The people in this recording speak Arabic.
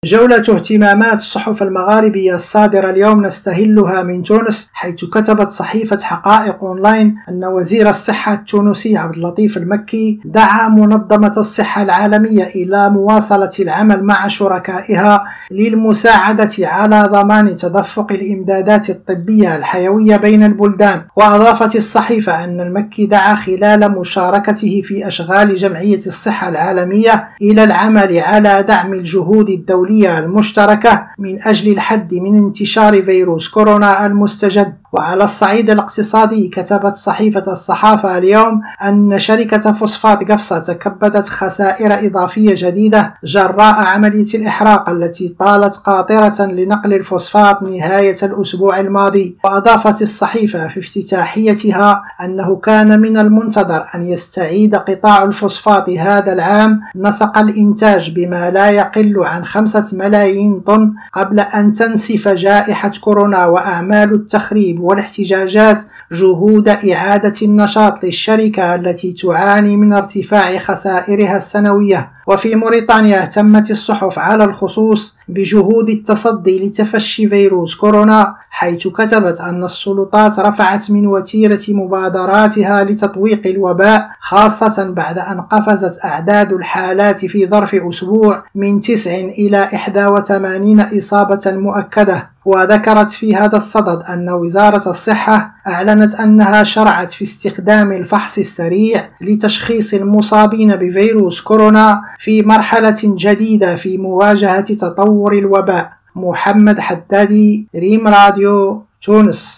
جولة اهتمامات الصحف المغاربية الصادرة اليوم نستهلها من تونس، حيث كتبت صحيفة حقائق أونلاين أن وزير الصحة التونسي عبد اللطيف المكي دعا منظمة الصحة العالمية إلى مواصلة العمل مع شركائها للمساعدة على ضمان تدفق الإمدادات الطبية الحيوية بين البلدان. وأضافت الصحيفة أن المكي دعا خلال مشاركته في أشغال جمعية الصحة العالمية إلى العمل على دعم الجهود الدولية المشتركة من أجل الحد من انتشار فيروس كورونا المستجد. وعلى الصعيد الاقتصادي كتبت صحيفة الصحافة اليوم أن شركة فوسفات قفصة تكبدت خسائر إضافية جديدة جراء عملية الإحراق التي طالت قاطرة لنقل الفوسفات نهاية الأسبوع الماضي. وأضافت الصحيفة في افتتاحيتها أنه كان من المنتظر أن يستعيد قطاع الفوسفات هذا العام نسق الإنتاج بما لا يقل عن 5 ملايين طن قبل أن تنسف جائحة كورونا وأعمال التخريب والاحتجاجات جهود إعادة النشاط للشركة التي تعاني من ارتفاع خسائرها السنوية. وفي موريتانيا اهتمت الصحف على الخصوص بجهود التصدي لتفشي فيروس كورونا، حيث كتبت أن السلطات رفعت من وتيرة مبادراتها لتطويق الوباء، خاصة بعد أن قفزت أعداد الحالات في ظرف أسبوع من 9 إلى 81 إصابة مؤكدة. وذكرت في هذا الصدد أن وزارة الصحة أعلنت أنها شرعت في استخدام الفحص السريع لتشخيص المصابين بفيروس كورونا في مرحلة جديدة في مواجهة تطور الوباء. محمد حدادي، ريم راديو، تونس.